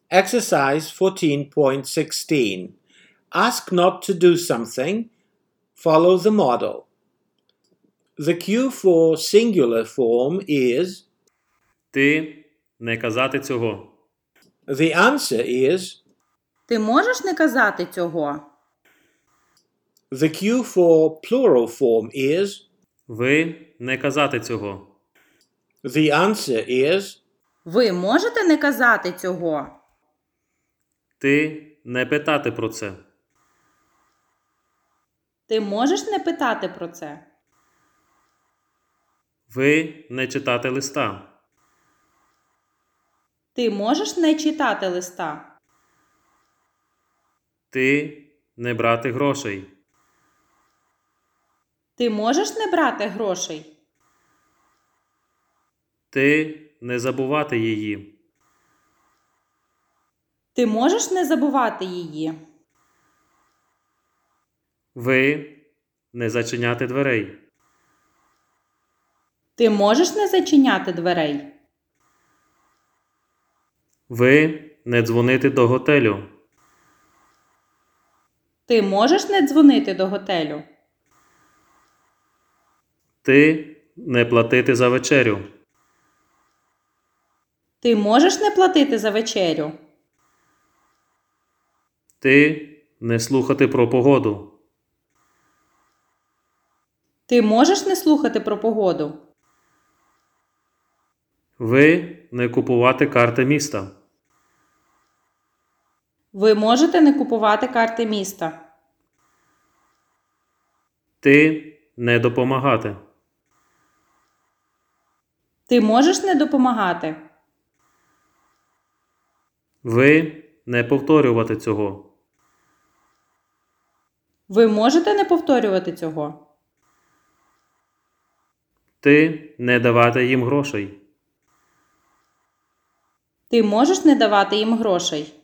Exercise 14.16. Ask not to do something. Follow the model. The cue for singular form is Ти не казати цього. the answer is Ти можеш не казати цього? the cue for plural form is Ви не казати цього. the answer is Ви можете не казати цього? Ти не питати про це. Ти можеш не питати про це? Ви не читати листа. Ти можеш не читати листа? Ти не брати грошей. Ти можеш не брати грошей? Ти не забувати її. Ти можеш не забувати її? Ви не зачиняти дверей. Ти можеш не зачиняти дверей? Ви не дзвонити до готелю. Ти можеш не дзвонити до готелю? Ти не платити за вечерю. Ти можеш не платити за вечерю? Ти не слухати про погоду. Ти можеш не слухати про погоду? Ви не купувати карти міста. Ви можете не купувати карти міста? Ти не допомагати. Ти можеш не допомагати? Ви не повторювати цього. Ви можете не повторювати цього? Ти не давати їм грошей. Ти можеш не давати їм грошей?